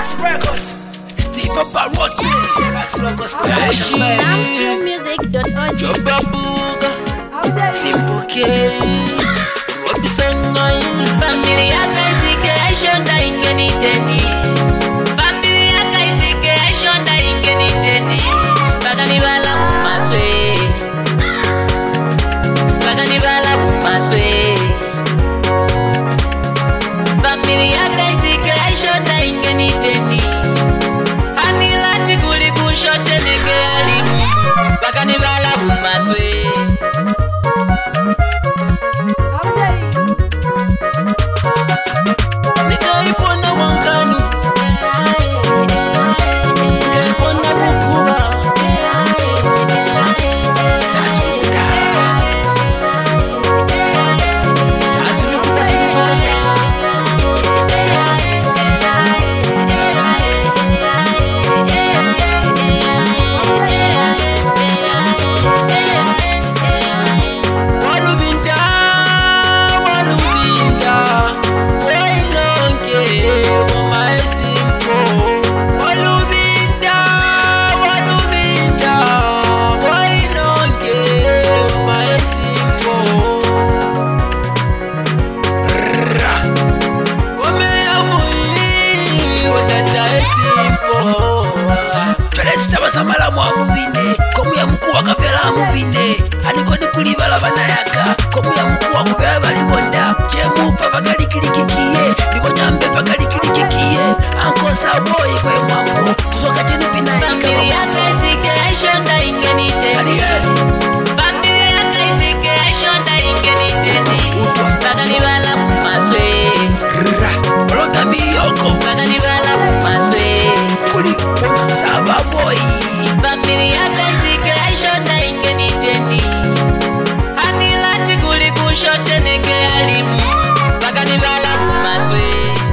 Xerox Records. Steve Barotti. Xerox Records production. Music.org. Joba Buga. Simple K. Robinson Nine. Family yaka isike aishonda ingeni teni. Family yaka isike aishonda ingeni teni. Bagani bala kumaswe. Bagani bala kumaswe. Family yaka isike aishonda ingeni teni. Hani lati kuli kushote neke alimu. Bagani bala kumaswe. Samala mwa mubine komu ya mkuu akapela mubine anikodi kulibala banayaka komu ya mkuu akupela balibonda jemufa pakalikilikikiye libonyambe pakalikilikikiye ankosa boyi kwe mwambo kusoka chini pinayika Family yaka isike aishonda ingeni teni. Family yaka isike aishonda ingeni teni. Bagani bala kumaswe. olonta miyoko Bagani bala kumaswe. kuli ona saba boyi. Family yaka isike aishonda ingeni teni. Hani lati kuli kushote neke alimu. Bagani bala kumaswe.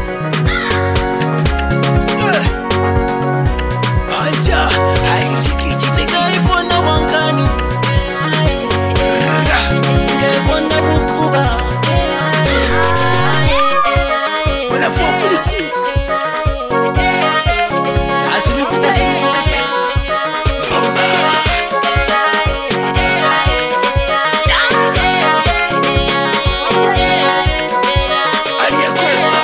Aja, haijikijijika ibona wankani ibona bukuba wana fokuliku asibikuta sibukuta mama aliyekoma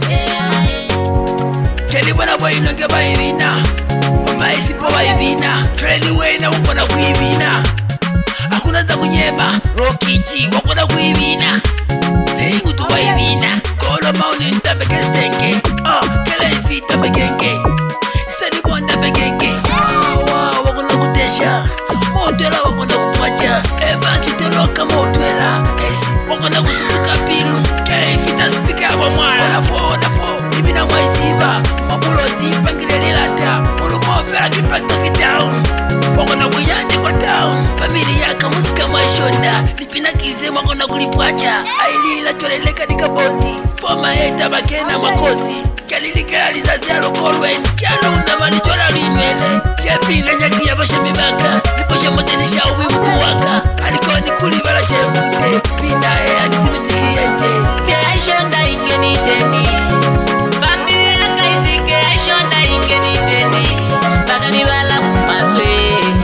kelibona bwainonge baibina maisipo waivina treni wena wakona kuivina hakuna za kunyema rokiji wakona kuivina neingutu waivina kolo mauni ntamekestenge kele ifita megenge stanibonda megenge wakona kutesha motwela wakona kupwaja evansiteloka motwela esi wakona kusutuka pilu kele ifita spika wa mwana wanafo imina mwaisiva mabulozi pangilelelata mulumofela kipataki down wakona kuyane kwa down famili yaka musika mwashonda lipinakize wakona kulipwacha ailila tweleleka nikabozi foma eta bakena makozi kyalilikela lizazi alokolwen kyalona malichola lwinwele kyepina nyaki yabashemibaka liposhemotenisha uwi mtuwaka alikoni kulibala chemude pinae anitimitsikiyende Aishonda ingeni teni. Family yaka isike aishonda ingeni teni. Bagani bala kumaswe.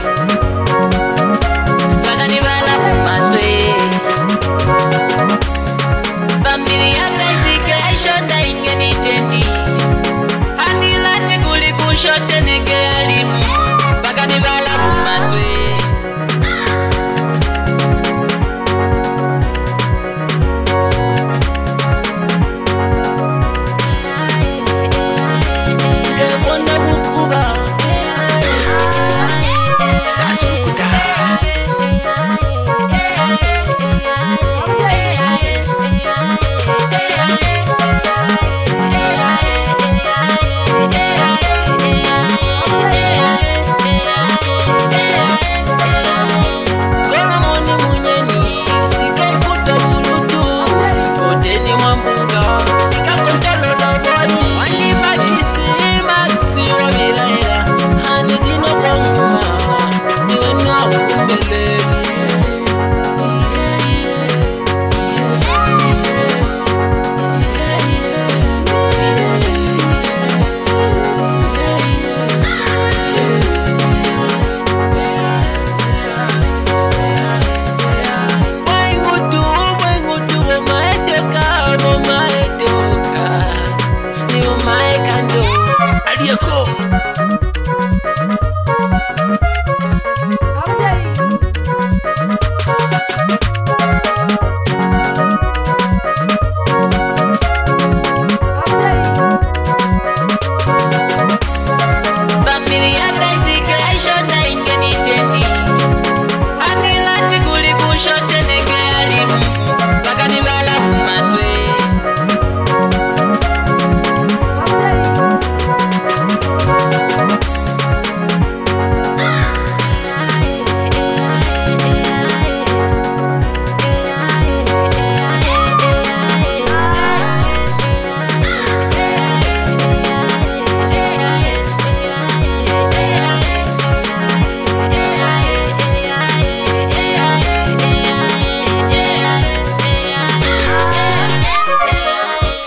Bagani bala kumaswe. Family yaka isike aishonda ingeni teni. Hani lati kuli kushote neke alimu. Bagani bala kumaswe.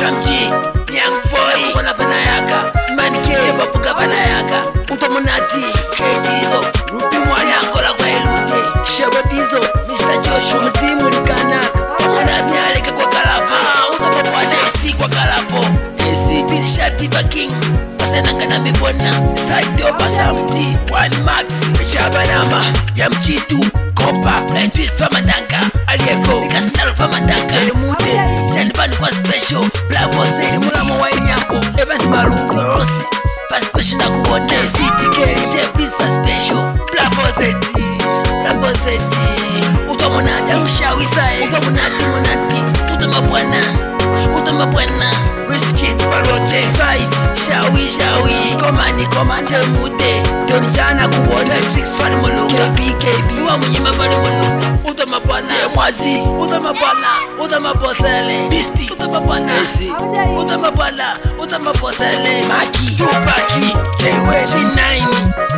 Samji Young boy Kona banayaka Manike Babuga banayaka Utomonati Kedizo Rupi mwani ankola kwa elute Shabadizo Mr. Joshua Mtimu likanaka Umonati aleke kwa kalapo Utopapwa JC kwa kalapo AC Bilshati Baking Pasenanga na mibona Side over Samti One Max Chabanama Yamchitu Kopa Blind Twist Famandanga Alieko Nikasinalo Famandanga Jalimude Janibani kwa special Blavo Zedi Mulamo wa Inyampo Evans Malungo Rossi Pa special na kuwone City Kelly Jeffries pa special Blavo Zedi Blavo Zedi Utomonati Ushawisa Utomonati Monati Utomabwana Rich Kid Parote 5 Shawi Komande Mute Tony Jana kuwone Tricks Fali Mulunga KB Uwa mnyima Fali Mulunga Utomabwana Mwazi Utomabotele Bisti Utomabwana Utomabotele Maki Tupaki K-Way 9